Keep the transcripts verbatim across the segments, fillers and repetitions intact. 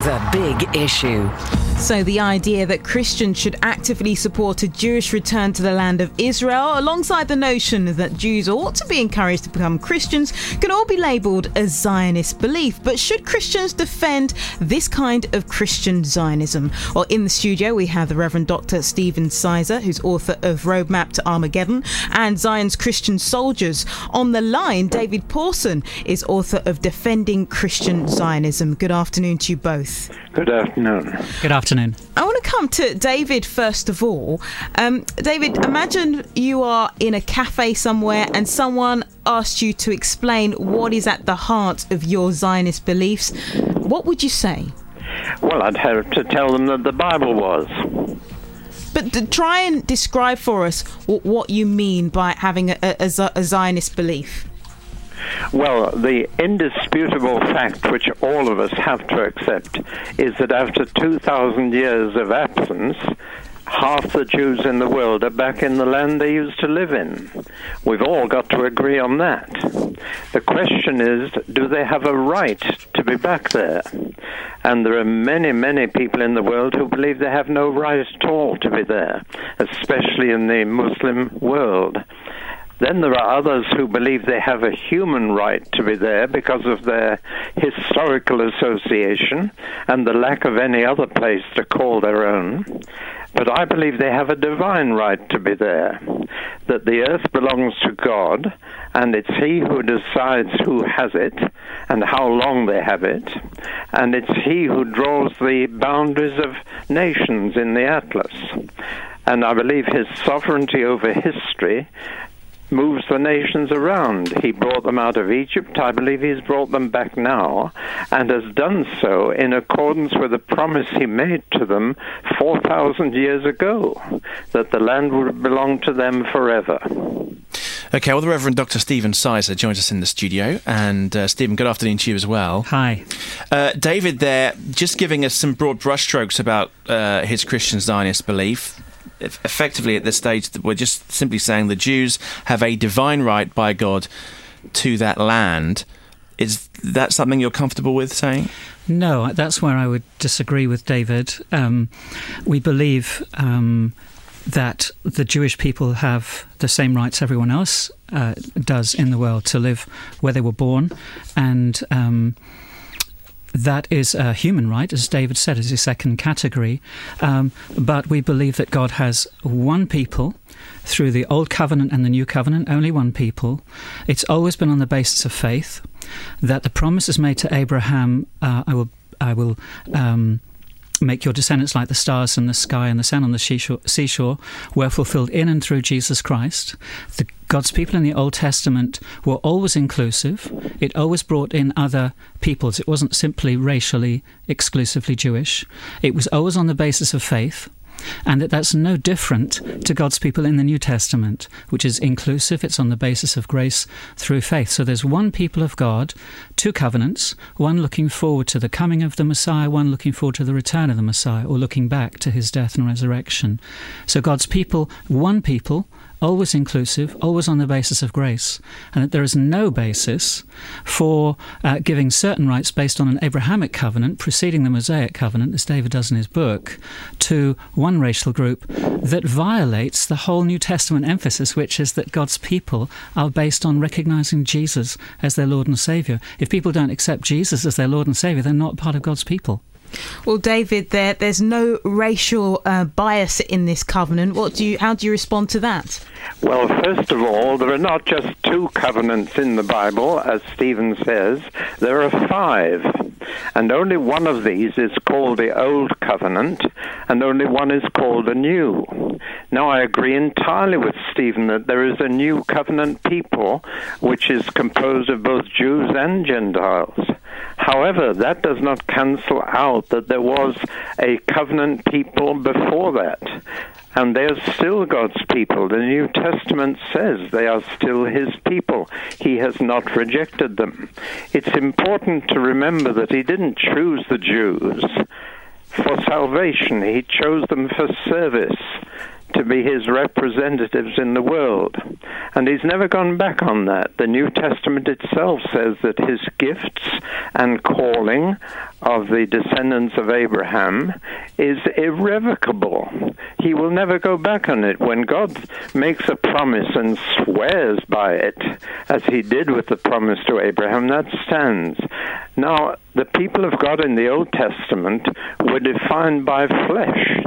The Big Issue. So the idea that Christians should actively support a Jewish return to the land of Israel, alongside the notion that Jews ought to be encouraged to become Christians, can all be labelled as Zionist belief. But should Christians defend this kind of Christian Zionism? Well, in the studio we have the Reverend Doctor Stephen Sizer, who's author of Roadmap to Armageddon and Zion's Christian Soldiers. On the line, David Pawson is author of Defending Christian Zionism. Good afternoon to you both. Good afternoon. Good afternoon. I want to come to David first of all. Um, David, imagine you are in a cafe somewhere and someone asked you to explain what is at the heart of your Zionist beliefs. What would you say? Well, I'd have to tell them that the Bible was. But to try and describe for us what, what you mean by having a, a, a Zionist belief. Well, the indisputable fact which all of us have to accept is that after two thousand years of absence, half the Jews in the world are back in the land they used to live in. We've all got to agree on that. The question is, do they have a right to be back there? And there are many, many people in the world who believe they have no right at all to be there, especially in the Muslim world. Then there are others who believe they have a human right to be there because of their historical association and the lack of any other place to call their own. But I believe they have a divine right to be there, that the earth belongs to God, and it's He who decides who has it and how long they have it, and it's He who draws the boundaries of nations in the Atlas. And I believe His sovereignty over history moves the nations around. He brought them out of Egypt. I believe he's brought them back now, and has done so in accordance with the promise he made to them four thousand years ago, that the land would belong to them forever. Okay, well, the Reverend Doctor Stephen Sizer joins us in the studio. And uh, Stephen, good afternoon to you as well. Hi. Uh, David there, just giving us some broad brushstrokes about uh, his Christian Zionist belief. Effectively, at this stage, we're just simply saying the Jews have a divine right by God to that land. Is that something you're comfortable with saying? No, that's where I would disagree with David. Um, we believe um, that the Jewish people have the same rights everyone else uh, does in the world to live where they were born, and um, that is a human right, as David said, is a second category. Um, but we believe that God has one people through the Old Covenant and the New Covenant, only one people. It's always been on the basis of faith, that the promise is made to Abraham, uh, I will, I will um, make your descendants like the stars in the sky and the sand on the seashore, seashore were fulfilled in and through Jesus Christ. The God's people in the Old Testament were always inclusive. It always brought in other peoples. It wasn't simply racially, exclusively Jewish. It was always on the basis of faith, and that that's no different to God's people in the New Testament, which is inclusive. It's on the basis of grace through faith. So there's one people of God, two covenants, one looking forward to the coming of the Messiah, one looking forward to the return of the Messiah, or looking back to his death and resurrection. So God's people, one people, always inclusive, always on the basis of grace, and that there is no basis for uh, giving certain rights based on an Abrahamic covenant preceding the Mosaic covenant, as David does in his book, to one racial group that violates the whole New Testament emphasis, which is that God's people are based on recognizing Jesus as their Lord and Saviour. If people don't accept Jesus as their Lord and Saviour, they're not part of God's people. Well, David, there there's no racial uh, bias in this covenant. What do you? How do you respond to that? Well, first of all, there are not just two covenants in the Bible, as Stephen says. There are five, and only one of these is called the Old Covenant, and only one is called the New. Now, I agree entirely with Stephen that there is a new covenant people, which is composed of both Jews and Gentiles. However, that does not cancel out that there was a covenant people before that, and they are still God's people. The New Testament says they are still his people. He has not rejected them. It's important to remember that he didn't choose the Jews for salvation. He chose them for service, to be his representatives in the world. And he's never gone back on that. The New Testament itself says that his gifts and calling of the descendants of Abraham is irrevocable. He will never go back on it. When God makes a promise and swears by it, as he did with the promise to Abraham, that stands. Now, the people of God in the Old Testament were defined by flesh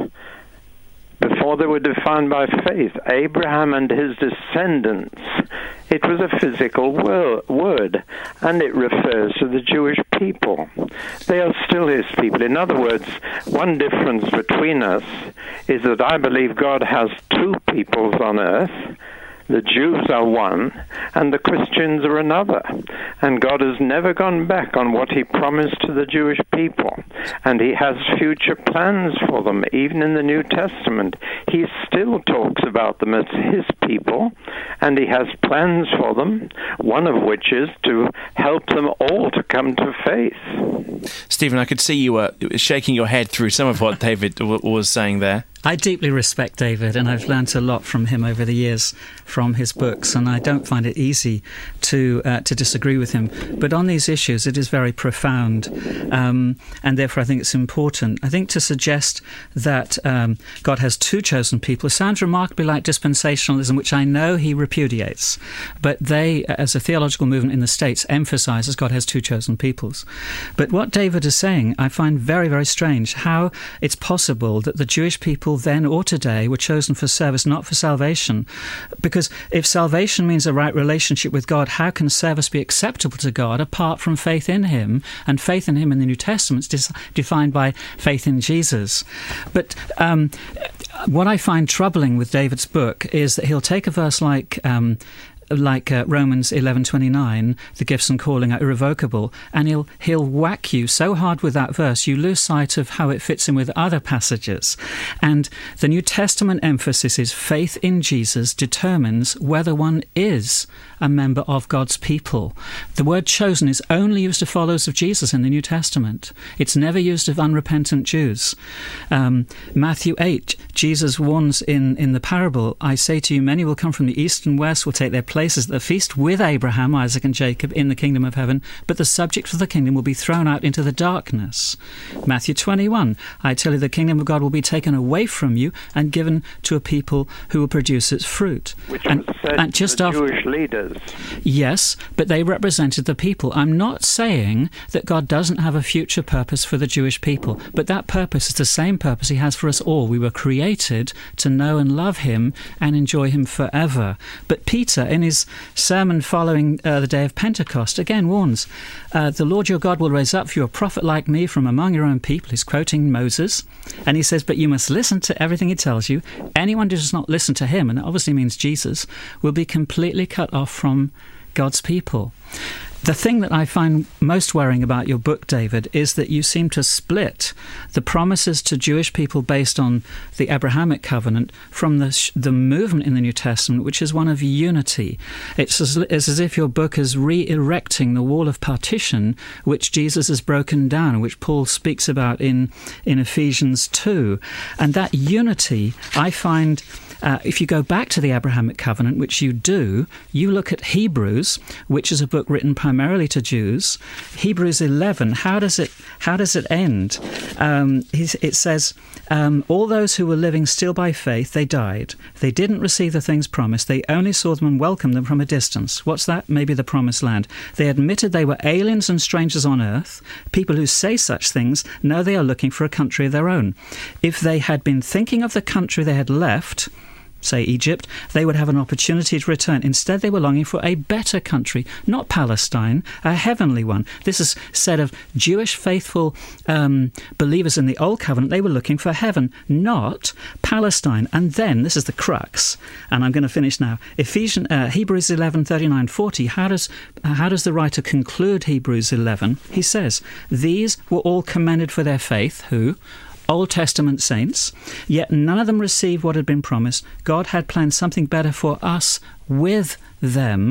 before they were defined by faith. Abraham and his descendants, it was a physical word, and it refers to the Jewish people. They are still his people. In other words, one difference between us is that I believe God has two peoples on earth. The Jews are one, and the Christians are another. And God has never gone back on what he promised to the Jewish people. And he has future plans for them. Even in the New Testament, he still talks about them as his people, and he has plans for them, one of which is to help them all to come to faith. Stephen, I could see you were shaking your head through some of what David w- was saying there. I deeply respect David, and I've learnt a lot from him over the years from his books, and I don't find it easy to uh, to disagree with him. But on these issues, it is very profound, um, and therefore I think it's important. I think to suggest that um, God has two chosen people sounds remarkably like dispensationalism, which I know he repudiates. But they, as a theological movement in the States, emphasises God has two chosen peoples. But what David is saying, I find very, very strange, how it's possible that the Jewish people then or today were chosen for service, not for salvation. Because if salvation means a right relationship with God, how can service be acceptable to God apart from faith in him? And faith in him in the New Testament is defined by faith in Jesus. But um, what I find troubling with David's book is that he'll take a verse like um, like uh, Romans eleven twenty-nine, the gifts and calling are irrevocable, and he'll he'll whack you so hard with that verse you lose sight of how it fits in with other passages. And the New Testament emphasis is faith in Jesus determines whether one is a member of God's people. The word chosen is only used of followers of Jesus in the New Testament. It's never used of unrepentant Jews. Um, Matthew eight, Jesus warns in, in the parable, I say to you, many will come from the east and west, will take their place at the feast with Abraham, Isaac and Jacob in the kingdom of heaven, but the subject of the kingdom will be thrown out into the darkness. Matthew twenty-one, I tell you the kingdom of God will be taken away from you and given to a people who will produce its fruit. Which and, was said and just to the after, Jewish leaders. Yes, but they represented the people. I'm not saying that God doesn't have a future purpose for the Jewish people, but that purpose is the same purpose he has for us all. We were created to know and love him and enjoy him forever. But Peter, in his sermon following uh, the day of Pentecost, again warns, uh, the Lord your God will raise up for you a prophet like me from among your own people. He's quoting Moses, and he says, but you must listen to everything he tells you. Anyone who does not listen to him, and it obviously means Jesus, will be completely cut off from God's people. The thing that I find most worrying about your book, David, is that you seem to split the promises to Jewish people based on the Abrahamic covenant from the the movement in the New Testament, which is one of unity. It's as, it's as if your book is re-erecting the wall of partition which Jesus has broken down, which Paul speaks about in, in Ephesians two. And that unity, I find... Uh, if you go back to the Abrahamic covenant, which you do, you look at Hebrews, which is a book written primarily to Jews. Hebrews eleven, how does it how does it end? Um, it says, um, all those who were living still by faith, they died. They didn't receive the things promised. They only saw them and welcomed them from a distance. What's that? Maybe the promised land. They admitted they were aliens and strangers on earth. People who say such things know they are looking for a country of their own. If they had been thinking of the country they had left, say Egypt, they would have an opportunity to return. Instead, they were longing for a better country, not Palestine, a heavenly one. This is said of Jewish faithful um, believers in the Old Covenant. They were looking for heaven, not Palestine. And then, this is the crux, and I'm going to finish now. Ephesians, uh, Hebrews eleven, thirty-nine, forty, how does, how does the writer conclude Hebrews eleven? He says, these were all commended for their faith, who? Old Testament saints, yet none of them received what had been promised. God had planned something better for us with them,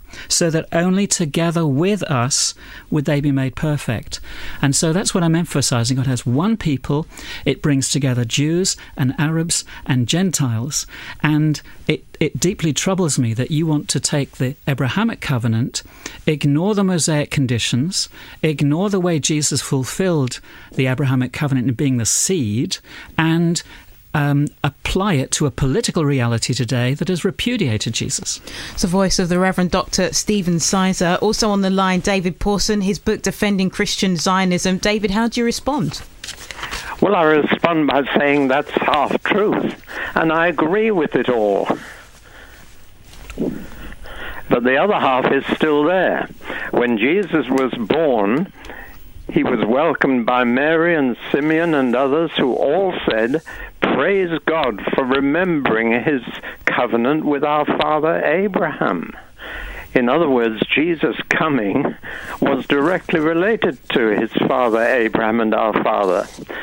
so that only together with us would they be made perfect. And so that's what I'm emphasizing. God has one people. It brings together Jews and Arabs and Gentiles. And it, it deeply troubles me that you want to take the Abrahamic covenant, ignore the Mosaic conditions, ignore the way Jesus fulfilled the Abrahamic covenant in being the seed, and Um, apply it to a political reality today that has repudiated Jesus. It's the voice of the Reverend Doctor Stephen Sizer. Also on the line, David Pawson, his book Defending Christian Zionism. David, how do you respond? Well, I respond by saying that's half truth, and I agree with it all. But the other half is still there. When Jesus was born, he was welcomed by Mary and Simeon and others who all said, "Praise God for remembering his covenant with our father Abraham." In other words, Jesus' coming was directly related to his father Abraham and our father.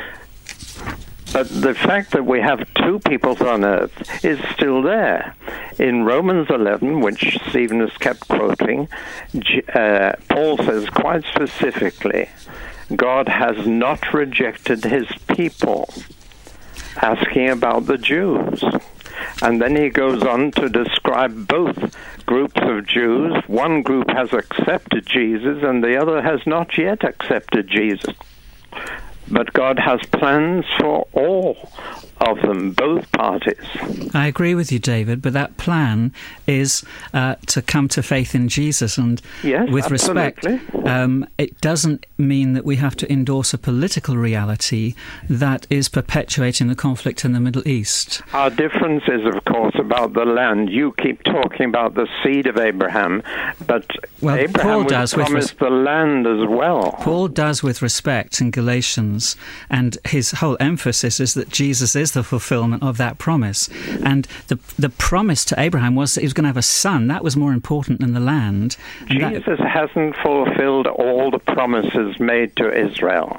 But the fact that we have two peoples on earth is still there. In Romans eleven, which Stephen has kept quoting, uh, Paul says quite specifically, God has not rejected his people, asking about the Jews. And then he goes on to describe both groups of Jews. One group has accepted Jesus and the other has not yet accepted Jesus. But God has plans for all of them, both parties. I agree with you, David, but that plan is uh, to come to faith in Jesus. And yes, with absolutely. respect, um, it doesn't mean that we have to endorse a political reality that is perpetuating the conflict in the Middle East. Our difference is, of course, about the land. You keep talking about the seed of Abraham, but well, Abraham Paul was does promised with the land as well. Paul does with respect in Galatians, and his whole emphasis is that Jesus is the fulfillment of that promise. And the the promise to Abraham was that he was going to have a son. That was more important than the land. And Jesus that, hasn't fulfilled all the promises made to Israel.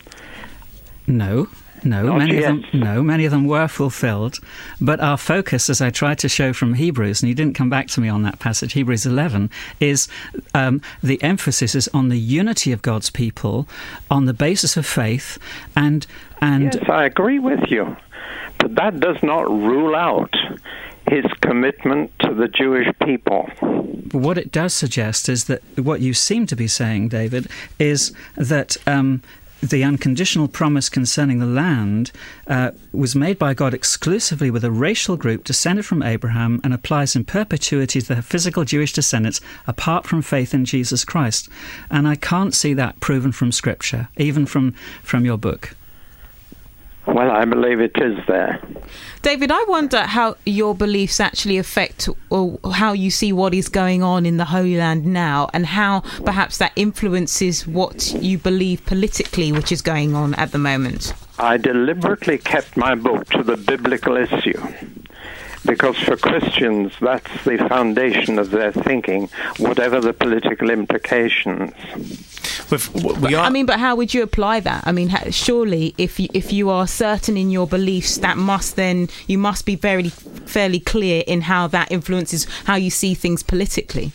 No. No, Not many yet. of them. No, many of them were fulfilled. But our focus, as I tried to show from Hebrews, and you didn't come back to me on that passage, Hebrews eleven, is um, the emphasis is on the unity of God's people, on the basis of faith, and and. Yes, I agree with you, but that does not rule out his commitment to the Jewish people. What it does suggest is that what you seem to be saying, David, is that. Um, The unconditional promise concerning the land uh, was made by God exclusively with a racial group descended from Abraham and applies in perpetuity to the physical Jewish descendants apart from faith in Jesus Christ. And I can't see that proven from Scripture, even from, from your book. Well, I believe it is there. David, I wonder how your beliefs actually affect, or how you see what is going on in the Holy Land now, and how perhaps that influences what you believe politically, which is going on at the moment. I deliberately kept my book to the biblical issue, because for Christians, that's the foundation of their thinking, whatever the political implications. We are... I mean, but how would you apply that? I mean, surely, if you, if you are certain in your beliefs, that must then you must be very fairly clear in how that influences how you see things politically.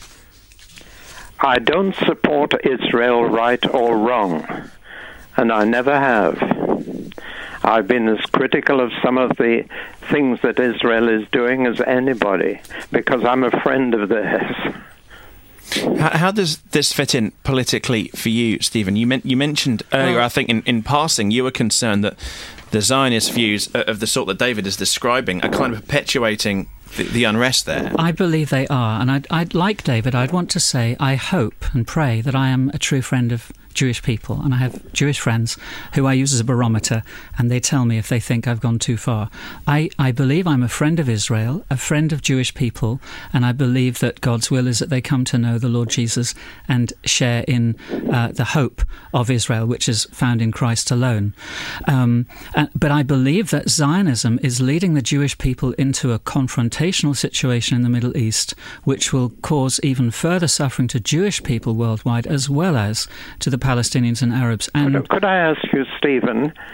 I don't support Israel right or wrong, and I never have. I've been as critical of some of the things that Israel is doing as anybody, because I'm a friend of theirs. How, how does this fit in politically for you, Stephen? You, men- you mentioned earlier, I think in, in passing, you were concerned that the Zionist views of the sort that David is describing are kind of perpetuating the, the unrest there. I believe they are, and I'd, I'd like David, I'd want to say I hope and pray that I am a true friend of Jewish people, and I have Jewish friends who I use as a barometer, and they tell me if they think I've gone too far. I, I believe I'm a friend of Israel, a friend of Jewish people, and I believe that God's will is that they come to know the Lord Jesus and share in uh, the hope of Israel, which is found in Christ alone. Um, and, but I believe that Zionism is leading the Jewish people into a confrontational situation in the Middle East, which will cause even further suffering to Jewish people worldwide, as well as to the Palestinians and Arabs. And could, could I ask you, Stephen,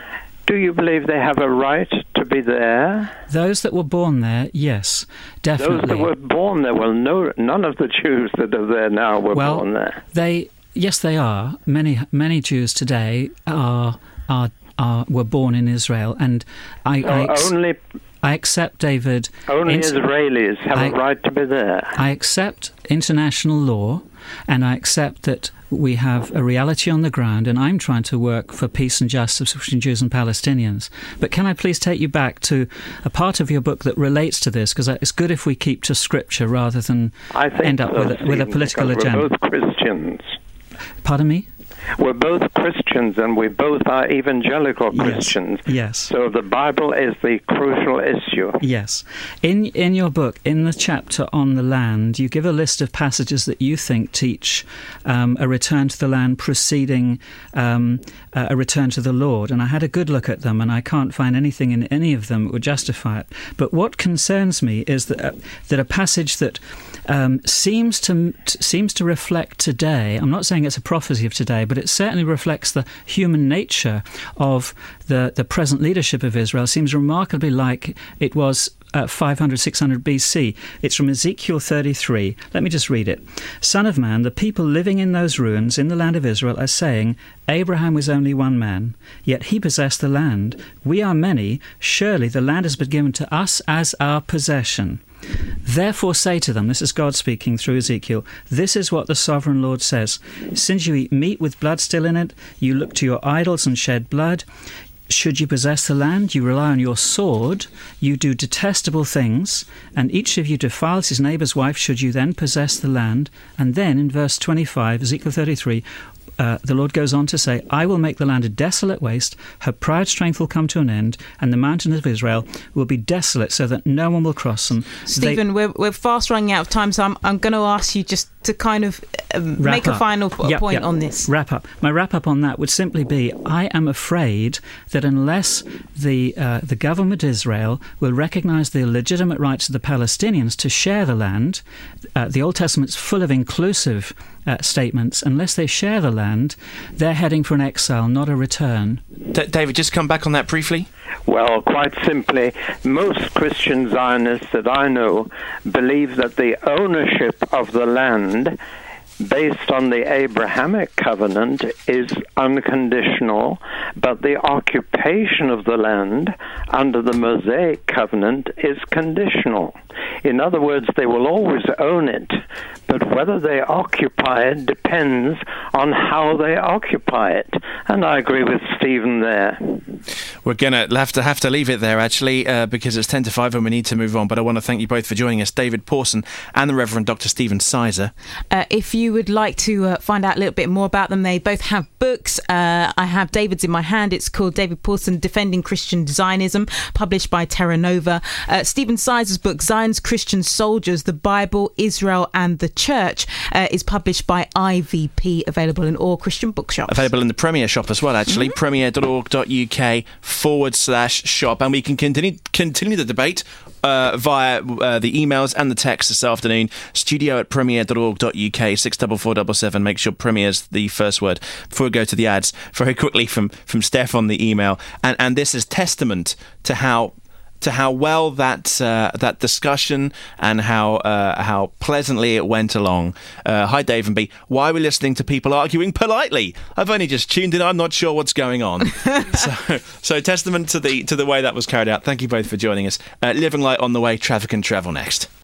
Do you believe they have a right to be there? Those that were born there, yes, definitely. Those that were born there, well, no, none of the Jews that are there now were well, born there. They, yes, they are. Many, many Jews today are are are were born in Israel, and I, So I ex- only I accept, David. only int- Israelis have I- a right to be there. I accept international law, and I accept that we have a reality on the ground, and I'm trying to work for peace and justice between Jews and Palestinians. But can I please take you back to a part of your book that relates to this? Because it's good if we keep to Scripture rather than I think end up so, with a, with a Stephen, political because agenda. We're both Christians. Pardon me? We're both Christians, and we both are evangelical Yes. Christians. Yes. So the Bible is the crucial issue. Yes. In in your book, in the chapter on the land, you give a list of passages that you think teach um, a return to the land preceding um, uh, a return to the Lord. And I had a good look at them, and I can't find anything in any of them that would justify it. But what concerns me is that uh, that a passage that um, seems to t- seems to reflect today. I'm not saying it's a prophecy of today, but it certainly reflects the human nature of the, the present leadership of Israel. Seems remarkably like it was uh, five hundred, six hundred B C. It's from Ezekiel thirty-three. Let me just read it. Son of man, the people living in those ruins in the land of Israel are saying, Abraham was only one man, yet he possessed the land. We are many. Surely the land has been given to us as our possession. Therefore say to them, this is God speaking through Ezekiel, this is what the sovereign Lord says. Since you eat meat with blood still in it, you look to your idols and shed blood. Should you possess the land, you rely on your sword, you do detestable things, and each of you defiles his neighbour's wife. Should you then possess the land? And then in verse twenty-five, Ezekiel thirty-three, Uh, the Lord goes on to say, I will make the land a desolate waste, her proud strength will come to an end, and the mountains of Israel will be desolate so that no one will cross them. Stephen, They- we're, we're fast running out of time, so I'm, I'm going to ask you just to kind of um, Wrap make a up. final p- Yep, point yep. on this. Wrap up. My wrap up on that would simply be, I am afraid that unless the uh, the government of Israel will recognise the legitimate rights of the Palestinians to share the land, uh, the Old Testament's full of inclusive uh, statements, unless they share the land, they're heading for an exile, not a return. D- David, just come back on that briefly. Well, quite simply, most Christian Zionists that I know believe that the ownership of the land based on the Abrahamic covenant is unconditional, but the occupation of the land under the Mosaic covenant is conditional. In other words, they will always own it, but whether they occupy it depends on how they occupy it. And I agree with Stephen there. We're going to have to have to leave it there, actually, uh, because it's ten to five and we need to move on. But I want to thank you both for joining us, David Pawson and the Reverend Doctor Stephen Sizer. Uh, if you would like to uh, find out a little bit more about them, they both have books. Uh, I have David's in my hand. It's called David Pawson, Defending Christian Zionism, published by Terra Nova. Uh, Stephen Sizer's book, Zion's Christian Soldiers, the Bible, Israel and the Church, uh, is published by I V P, available in all Christian bookshops. Available in the Premier shop as well, actually, Mm-hmm. premier.org.uk forward slash shop. And we can continue continue the debate uh, via uh, the emails and the text this afternoon. Studio at premier.org.uk, six four four seven seven. Make sure Premier's the first word. Before we go to the ads, very quickly from, from Steph on the email. And, and this is testament to how to how well that uh, that discussion and how uh, how pleasantly it went along. Uh, hi, Dave and B. Why are we listening to people arguing politely? I've only just tuned in. I'm not sure what's going on. so, so testament to the to the way that was carried out. Thank you both for joining us. Uh, Living Light on the way. Traffic and travel next.